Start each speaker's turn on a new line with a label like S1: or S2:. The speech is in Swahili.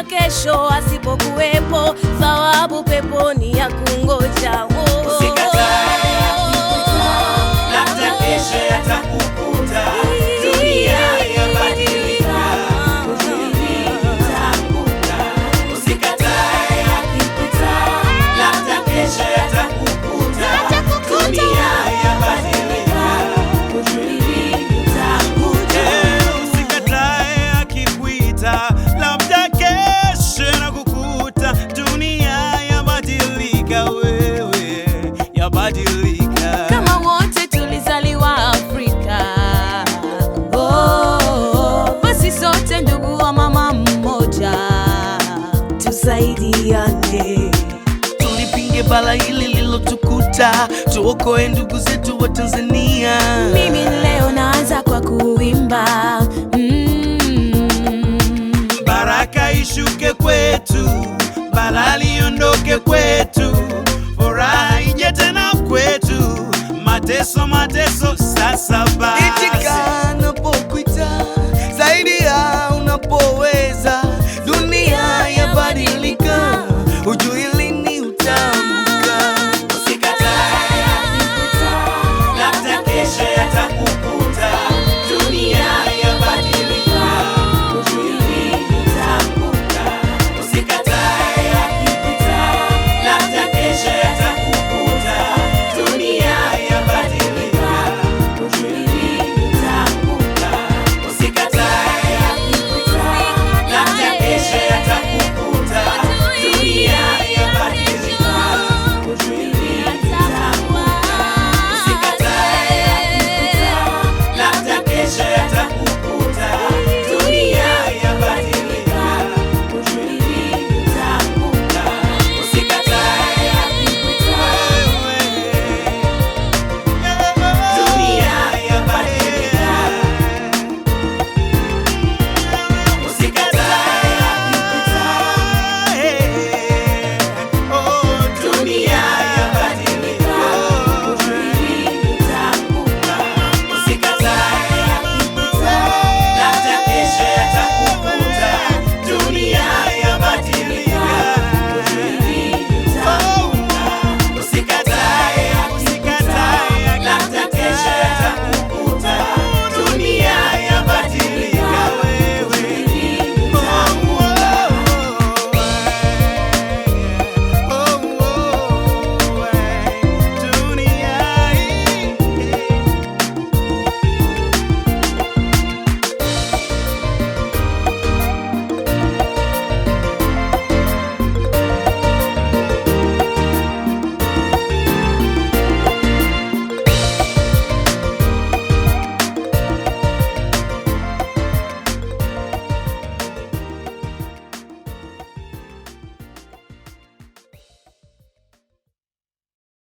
S1: kesho asipokuwepo, thawabu peponi ya kungoja.
S2: Usikatae yakikuta, labda kesho yatakukuta. Dunia yabadilika, utaanguka. Usikatae yakikuta, labda kesho yatakukuta. Dunia yabadilika, utaanguka.
S3: Usikatae akikuita, labda kesho yanakukuta. Dunia yabadilika, wewe yabadilika.
S1: Kama wote tulizaliwa Afrika, basi sote ndugu wa mama mmoja, tusaidiane.
S3: Tulipinge bala hili lilotukuta, tuokoe ndugu zetu wa Tanzania.
S1: Mimi leo naanza kwa kuimba,
S3: Baraka ishuke kwetu, bala liondoke kwetu, furaha ije tena kwetu. Mateso sasa basi.